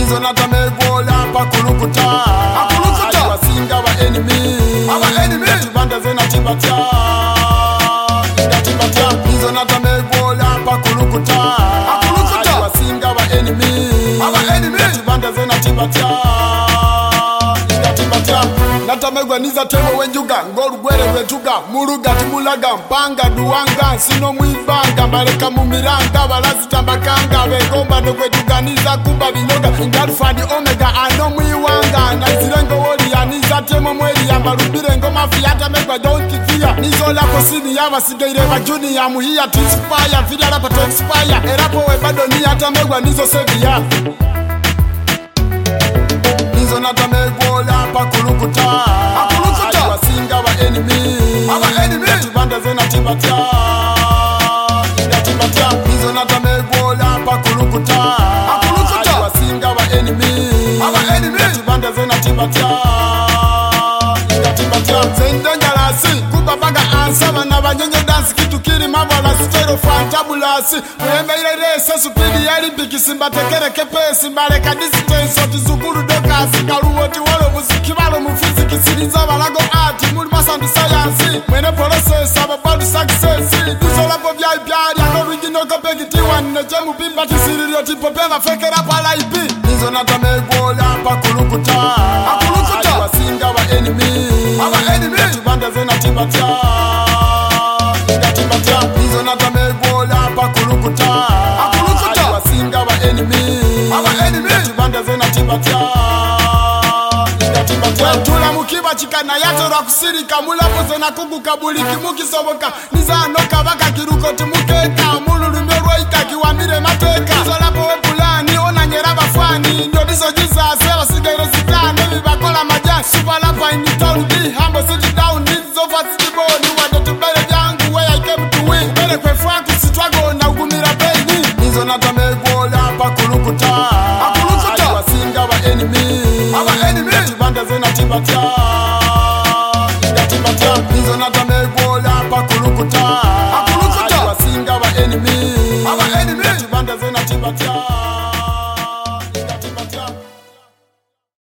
Nizo natamegwola pakulukuta wasinga wa enemy Tibanda zena tibatya Nizo natamegwola pakulukuta wasinga wa enemy Tibanda zena tibatya Natamegwa niza tewo wenjuga ngolugwere wetuga muluga timulaga mpanga duwanga sino mwibanga baleka mumiranga balazi tambakanga begomba nokwetuganiza kuba binoga ngalfadi omega ano mwiwanga nazirengo woli yaniza temo mweli yambalubire ngoma fiyata megwa don't fear nizola kosini yabasigaire ba junior muhiya tinspire video rapa to expire erapo we bado ni hata megwa nizo sevia Nizo natamegwola pakulukuta wasinga wa enemy Tibanda zena tibatya Nizo natamegwola pakulukuta wasinga wa enemy Tibanda zena tibatya Zendengalasi kubabaga ansaba na banyenye dance kitu kiri mavala stereo fantabulasi Mwembe ile rese supidi yali bikisimba tekere kepesi mbaleka distance otizuguru dokasi karuwoti walo muziki balo mufiziki sirinza balago art muli masandi science mwene process ababadu success duzola po vya ibyari ano original competitive one jemu bimba tisiririo tipo peva fekera pala ipi Nizo natamegwola pakulukuta wasinga wa enemy Tibanda zena tibatya Nizo natamegwola pakulukuta wasinga wa enemy Tibanda zena tibatya Tula mukiba chikana yatora kusirika mulapo zena kuguka buliki mukisoboka Nizanoka baka kiruko timukeka mululumbe roika kiwamire mateka Nizolapo wepulani onanyera bafani Ndio diso jizase wasigaire zitane Vibakola majani Super lapa in the town Be humble sit down Needs over city body Wade tubele jangu Where I came to win Bele kwe franku sitwago na ugumira baby Nizo natamegwola pakulukuta wasinga wa enemy Tibanda zena tibatya Nizo natamegwola pakulukuta wasinga wa enemy Tibanda zena tibatya